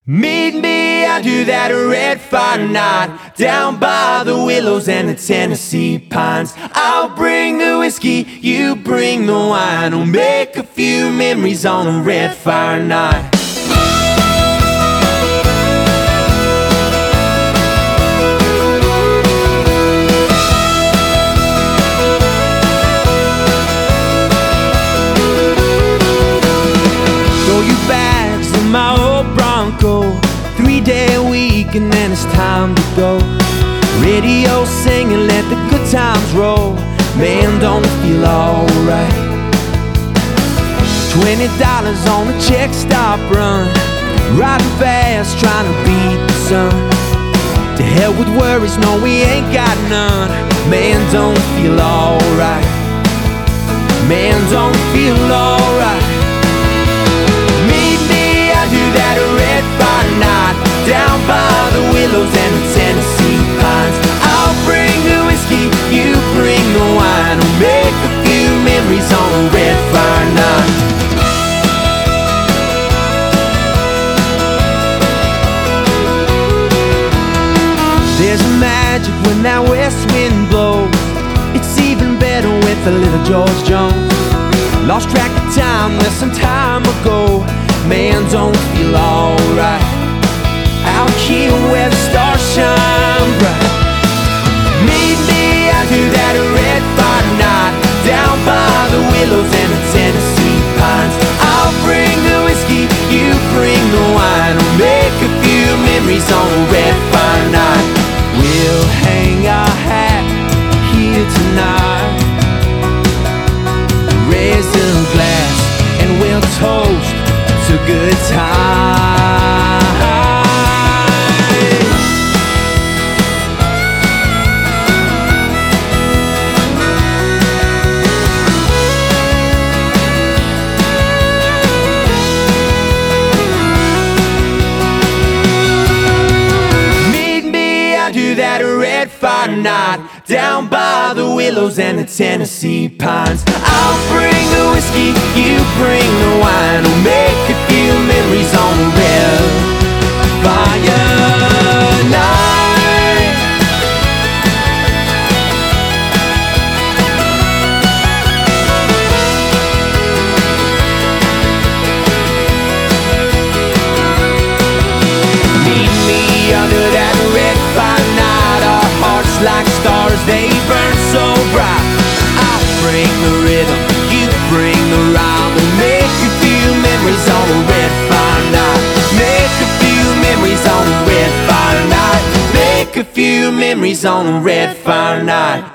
Meet me under that red fire night, down by the willows and the Tennessee pines. I'll bring the whiskey, you bring the wine. We'll make a few memories on a red fire night. Throw your bags in my old Bronco, 3-day week and then it's time to go. Radio singing, let the good times roll. Man, don't it feel alright? $20 on a check stop run, riding fast trying to beat the sun. To hell with worries, no we ain't got none. Man, don't it feel alright? Man, don't it feel alright? Meet me under that red fire night, down by the willows and the Tennessee pines. I'll bring the whiskey, you bring the wine. We'll make a few memories on a red fire night. There's magic when that west wind blows. It's even better with a little George Jones. Lost track of time, there's some time ago. Man, don't feel alright out here where the stars shine bright. Meet me under that red fire night, down by the willows and the Tennessee pines. I'll bring the whiskey, you bring the wine. We'll make a few memories on a red fire night. We'll hang our hat here tonight, raise a glass and we'll toast to good times. Meet me under that red fire night, down by the willows and the Tennessee pines. I'll bring the whiskey, you bring the wine. We'll make a few memories on a red fire night. Meet me under that red fire night. Our hearts like stars, they burn so bright. I'll bring the rhythm, you bring the rhyme. We'll make a few memories on a red fire night. Make a few memories on a red fire night. Make a few memories on a red fire night.